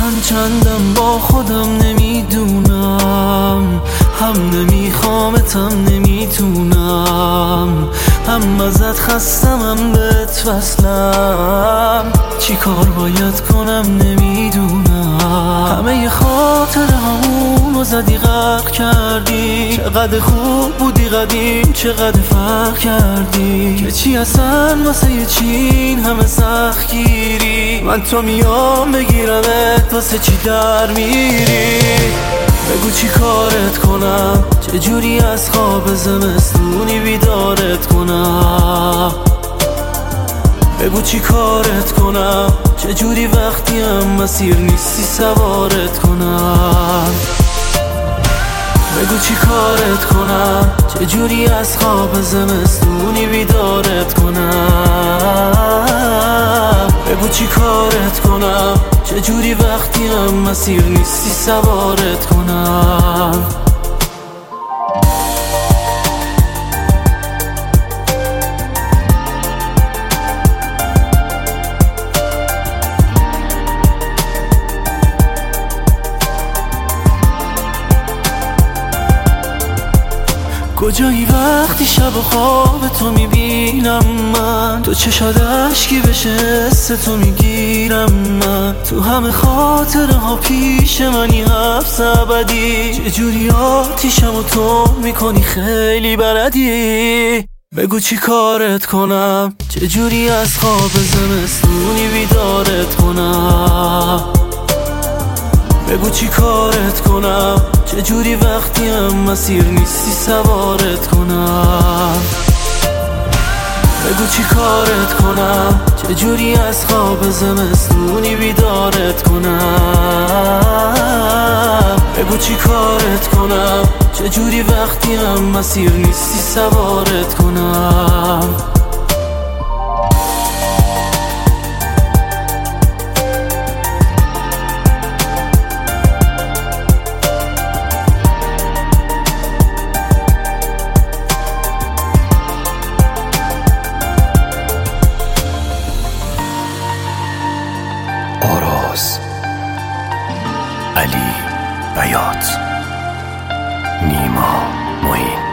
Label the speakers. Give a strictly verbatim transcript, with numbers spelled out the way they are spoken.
Speaker 1: من چندم با خودم نمیدونم، هم نمیخوامت هم نمیتونم، هم ازت خستم هم بهت وصلم. چی کار باید کنم نمیدونم. همه خاطره همونو زدی غرق کردی، چقدر خوب بودی قدیم چقدر فرق کردی، که چی اصلا واسه یه چین همه سخت گیری. من تو میام بگیرمت واسه چی در میری. بگو چی کارت کنم، چه جوری از خواب زمستونی بیدارت کنم. بگو چی کارت کنم، چه جوری وقتی هم مسیر نیستی سوارت کنم. بگو چی کارت کنم، چه جوری از خواب زمستونی بیدارت کنم. بگو چی کارت کنم، چه جوری وقتی هم مسیر نیستی سوارت کنم. کجایی وقتی شب و خواب تو میبینم من، تو چشات اشکی بشه حس تو میگیرم من. تو همه خاطره ها پیش منی حبس ابدی، چجوری آتیشم و تو میکنی خیلی بلدی. بگو چی کارت کنم، چجوری از خواب زمستونی بیدارت کنم. بگو چی کارت کنم، چه جوری وقتی هم مسیر نیستی سوارت کنم. بگو چی کارت کنم، چه جوری از خواب زمستونی بیدارت کنم. بگو چی کارت کنم، چه جوری وقتی هم مسیر نیستی سوارت کنم.
Speaker 2: آراز، علی بیات، نیما معین.